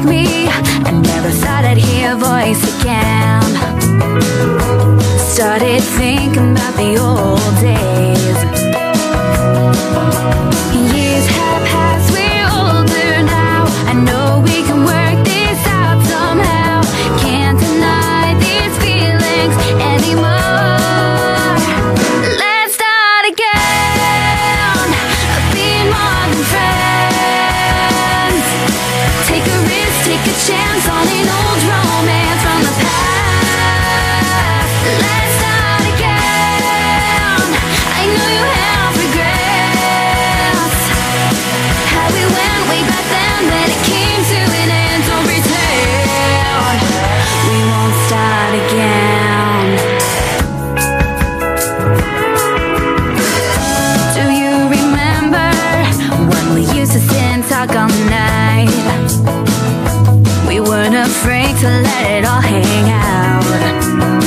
told me I never thought I'd hear your voice again. Started thinking about the old days. Years have passed, we're older now. I know we can work this out somehow. Can't deny these feelings anymore. Let's start again, being more than friends. Take a risk, take a chance on an old romance from the past. Let's start again. I know you have regrets. How we went way back then, when it came to an end, don't pretend we won't start again. Do you remember when we used to sit and talk all night? We weren't afraid to let it all hang out.